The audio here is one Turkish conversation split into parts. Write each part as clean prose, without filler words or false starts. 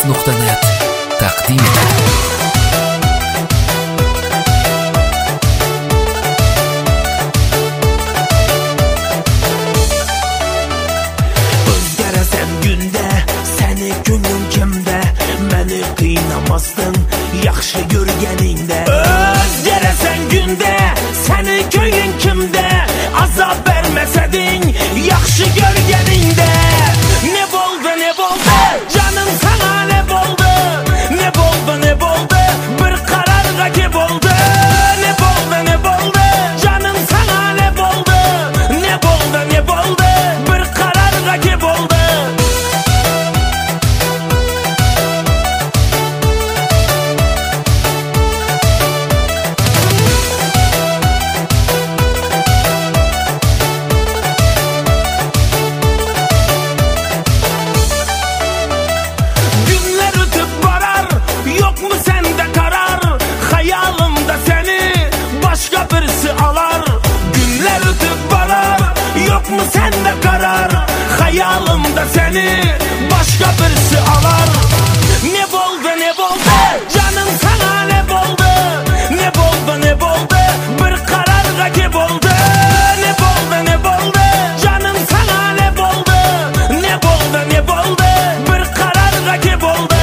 Uzkids.net taqdim etadi. Özgərəsən gündə, səni günün kimdə, məni qıynamazdın, yaxşı görgənində. Özgərəsən gündə, səni köyün kimdə, azab verməsədin, yaxşı görgənində. Ne boldu, canım sana ne boldu, ne boldu, bir karar rakip oldu. Ne boldu, canım sana ne boldu, ne boldu, bir karar rakip oldu. Yok mu sende karar, hayalımda seni başka birisi alar. Ne boldu, canım sana ne boldu, ne boldu, bir karar rakip oldu. Ne boldu, canım sana ne boldu, ne boldu, bir karar rakip oldu.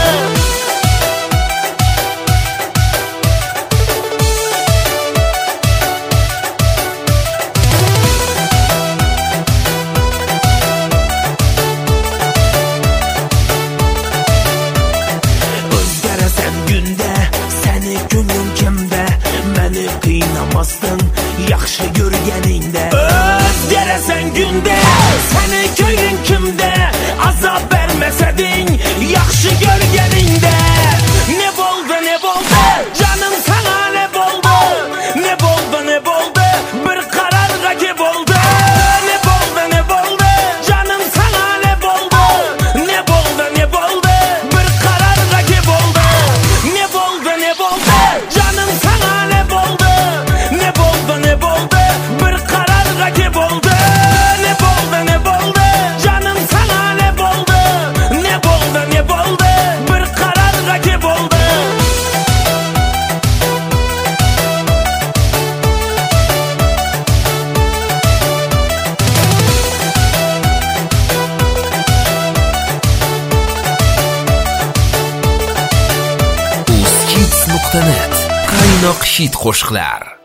Qıynamazdın, yaxşı görgənində. Özgərəsən gündə, səni köyün kimdə, azab verməsədin, yaxşı görgənində. Ne boldu, canım sana ne boldu, ne boldu, bir karar rakip oldu. Ne boldu, canım sana ne boldu, ne boldu, bir karar rakip oldu. Ne boldu, canım sana ne boldu, ne boldu, bir karar rakip oldu. Ne boldu, canım sana ne boldu, ne boldu, bir karar rakip oldu. Uzkids.net qaynoq hit qo'shiqlar.